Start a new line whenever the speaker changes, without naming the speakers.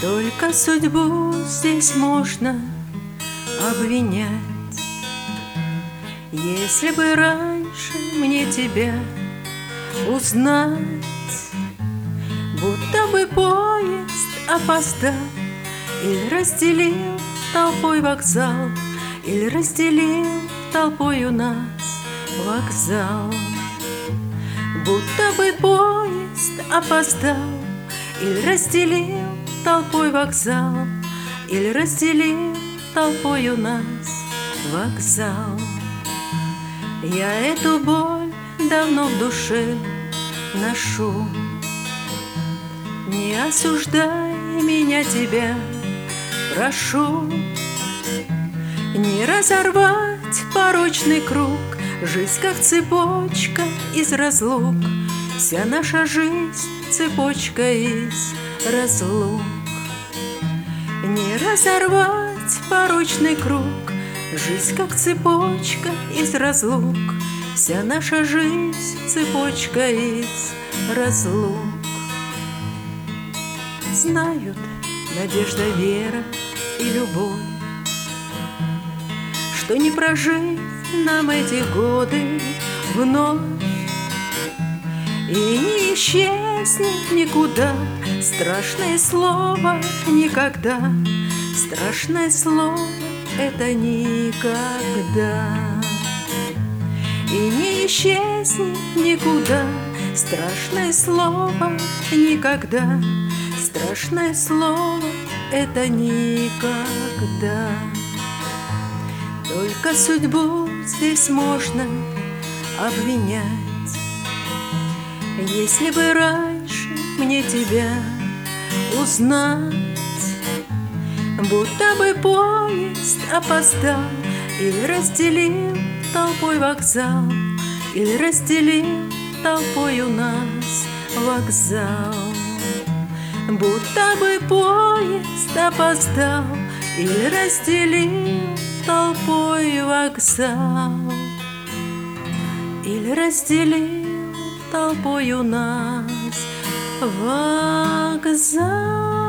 Только судьбу здесь можно обвинять. Если бы раньше мне тебя узнать, будто бы поезд опоздал, или разделил толпой вокзал, или разделил толпой у нас вокзал. Будто бы поезд опоздал, или разделил толпой вокзал, или разделил толпой у нас вокзал. Я эту боль давно в душе ношу. Не осуждай меня, тебя прошу. Не разорвать порочный круг, жизнь как цепочка из разлук. Вся наша жизнь цепочка из разлук. Не разорвать порочный круг, жизнь как цепочка из разлук. Вся наша жизнь цепочка из разлук. Знают надежда, вера и любовь, что не прожить нам эти годы вновь, и не исчезнет никуда страшное слово никогда. Страшное слово — это никогда. И не исчезнет никуда страшное слово никогда. Страшное слово — это никогда. Только судьбу здесь можно обвинять. Если бы раньше мне тебя узнать, будто бы поезд опоздал, или разделил толпой вокзал, или разделил толпой у нас вокзал. Будто бы поезд опоздал, или разделил толпой вокзал, или разделил толпой у нас вокзал.